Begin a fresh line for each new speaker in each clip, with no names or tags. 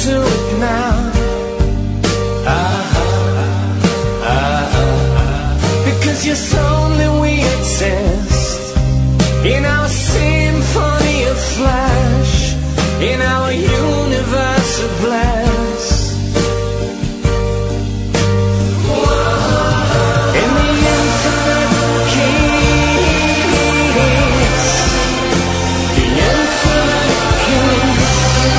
to it now. Because yes, only we exist in our symphony of flash, in our universe of bliss. In the infinite kiss, the infinite kiss.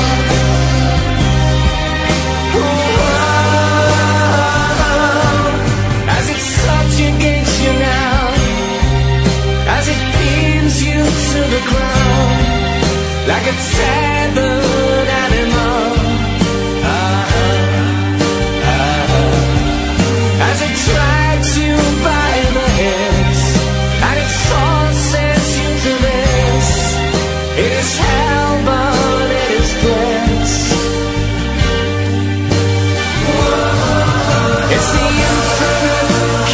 As it subjugates you now, as it pins you to the ground, like a tethered animal. As it drags you by the hips, and it forces you to this. It is hell, but it is bliss. It's the infinite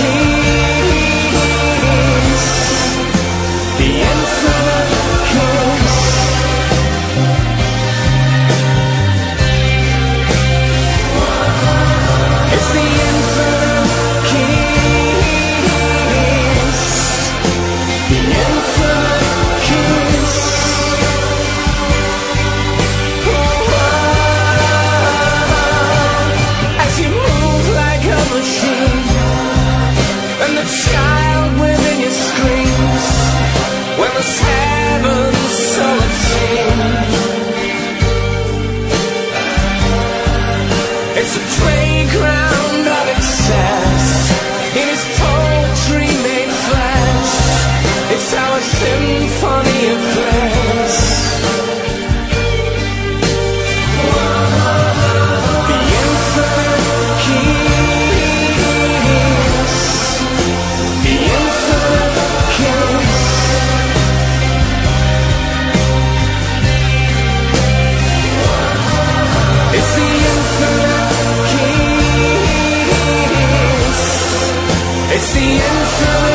kiss, the infinite kiss. It's the infinite kiss, the infinite kiss. As you move like a machine, and the child within you screams, when the heavens so obscene. It's a playground of excess, it is poetry made flesh. It's our symphony of bliss. The infinite kiss, the infinite kiss. It's the infinite kiss, it's the infinite